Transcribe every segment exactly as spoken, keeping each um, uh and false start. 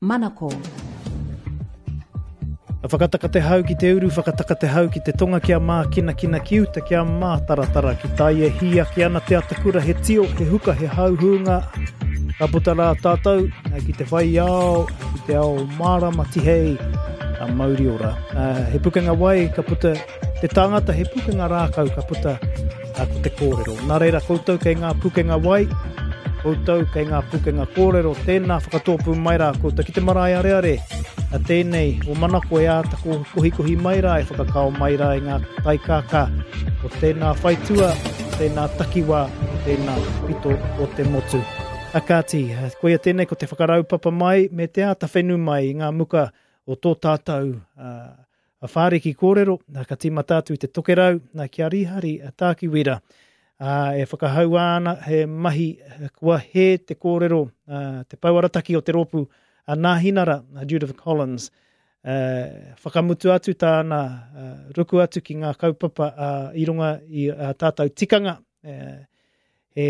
Manako. A whakataka te hau ki te uru, whakataka te hau ki te tonga kia mā kina kina ki uta kia mā taratara ki tai e hia ki ana te atakura he tio, he huka, he hauhunga. Ka puta rā tātou, ki te whai ao, ki te ao mārama tihei, a mauri ora. Uh, he pukenga wai, ka puta te tangata, he pukenga rākau, ka puta uh, ko te kōrero. Nā reira, koutou kei ngā pukenga wai, koutou kei ngā pukenga kōrero, tēnā whakatōpu mai rā, koutou ki te marae are are. A tēnei, o manako e āta ko kohi kohi mai rā, e whakakao mai rā i ngā taikākā, o tēnā whaitua, o tēnā takiwā, o tēnā pito o te motu. A kāti, koia tēnei ko te whakaraupapa mai, me te āta whenu mai i ngā muka o tō tātou uh, a whāreki kōrero, nā ka tīma tātu i te tokerau, nā kia rihari a tāki wira. Uh, e whakahau ana he mahi kua he te kōrero, uh, te pauarataki o te ropu, a nā hinara, a Judith Collins, uh, whakamutu atu tāna uh, ruku atu ki ngā kaupapa uh, i runga i uh, tātou tikanga, uh, he,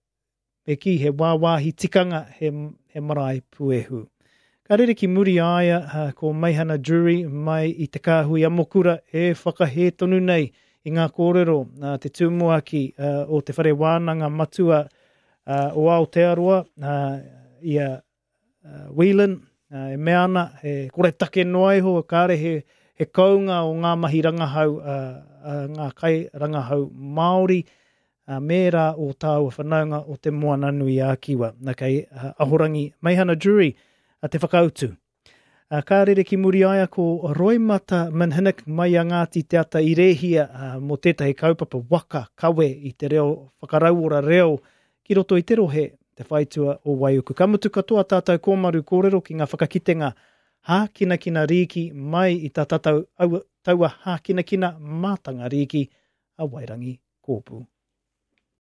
he ki he wāwāhi tikanga, he, he marae puehu. Ka rere ki muri aia, uh, ko Meihana Drury, mai i te kāhui amokura, e whakahe tonu nei i ngā kōrero, uh, te tūmuaki uh, o te whare wānanga matua uh, o Aotearoa, uh, ia Uh, Whelan, uh, e meana, he kore take noai ho, kāre he, he kaunga o ngā mahi rangahau, uh, uh, ngā kai rangahau Māori, uh, mērā o tāua whanaunga o te moananui a Kiwa. Nā kei uh, ahorangi Meihana Drury, a te whakautu. Uh, kā rere ki muri aia ko Roimata Manhinik mai a Ngāti te ata i rehia uh, mo tētahi kaupapa waka, kawe i te reo, whakarauora reo, ki roto i te rohe, te whaitua o Waiuku. Ka mutu katoa tātou kōmaru kōrero ki ngā whakakitenga hākinakina rīki mai i tā tātou taua hākinakina mātanga rīki a Wairangi Kōpū.